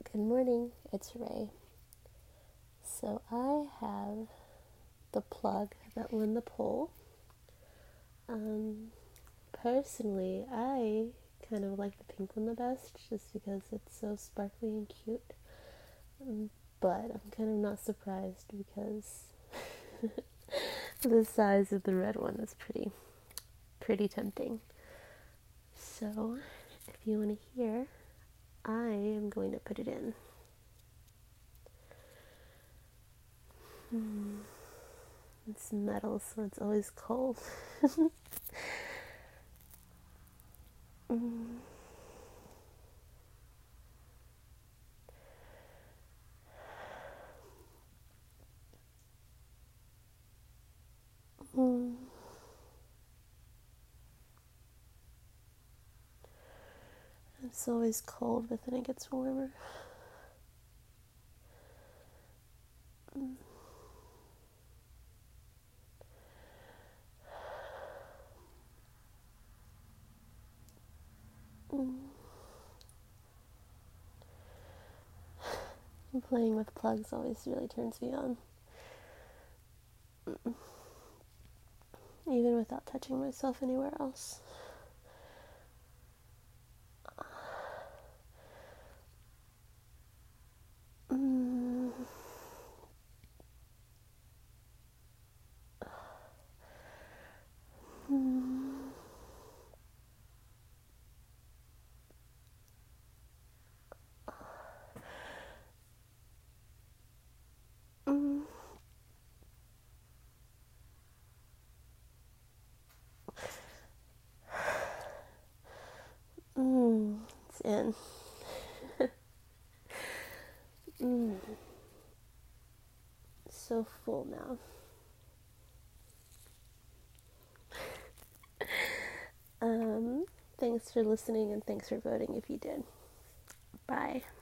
Good morning, it's Ray. So I have the plug that won the poll. Personally, I kind of like the pink one the best just because it's so sparkly and cute. But I'm kind of not surprised because the size of the red one is pretty tempting. So if you want to hear, I am going to put it in. It's metal, so it's always cold. It's always cold, but then it gets warmer. Playing with plugs always really turns me on. Even without touching myself anywhere else. It's in. So full now. Thanks for listening and thanks for voting if you did. Bye.